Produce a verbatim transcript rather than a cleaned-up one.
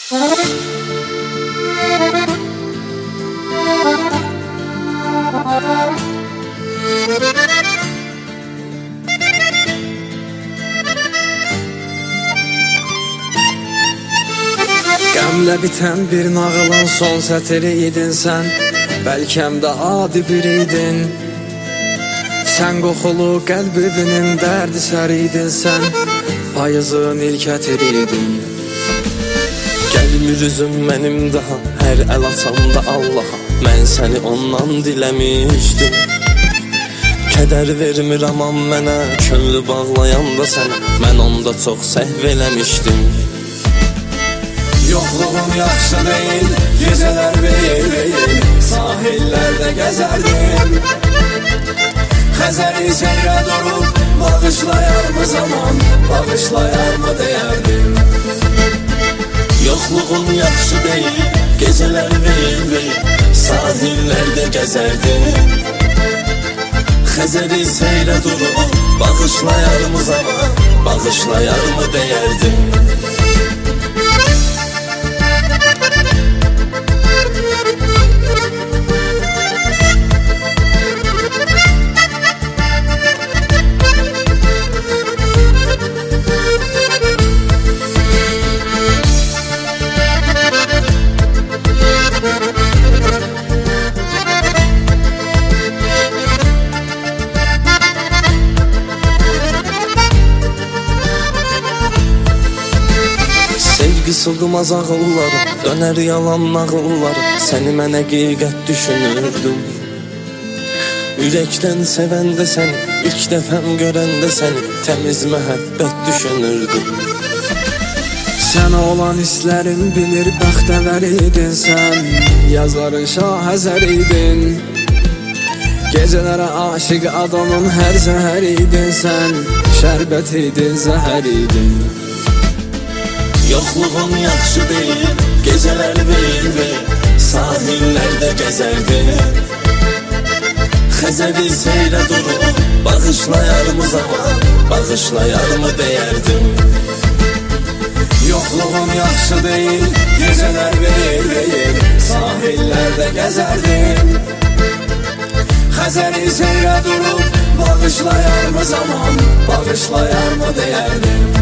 Qəmlə bitən bir nağılın son sətiri idin sən, bəlkəm də adi biriydin. Sən qoxulu qəlbinin dərdi səriydin sən, payızın ilk ətiriydin. Gəlmir üzüm mənim daha, hər əl açanda Allaha, mən səni ondan diləmişdim. Kədər vermir aman mənə, könlü bağlayanda sənə, mən onda çox səhv eləmişdim. Yoxluğum yaxşı deyil, gecələr veyil veyil, sahillərdə gəzərdim. Xəzəri seyrə durub, bağışlayar mı zaman, bağışlayar mı deyərdim. Yoxluğum yaxşı deyil, gecələr veyil veyil, sahillərdə gəzərdim. Xəzəri seyrə durub, bağışlayar mı zaman, bağışlayar mı deyərdim. Sığmaz ağıllara, dönər yalan nağıllara, səni mən həqiqət düşünürdüm. Ürəkdən sevəndə səni, ilk dəfəm görəndə səni, təmiz məhəbbət düşünürdüm. Sənə olan hisslərim bilir, bəxtəvər idin sən, yazarın şahəzər idin. Gecələrə aşiq adamın hər zəhər idin sən, şərbət idin, zəhər idin. Yoxluğun yaxşı deyil, gecələr veyil veyil, sahillərdə gəzərdim. Xəzəri seyrə durub, bağışlayar mı zaman, bağışlayar mı deyərdim. Yoxluğun yaxşı deyil, gecələr veyil veyil, sahillərdə gəzərdim. Xəzəri seyrə durub, bağışlayar mı zaman, bağışlayar mı deyərdim.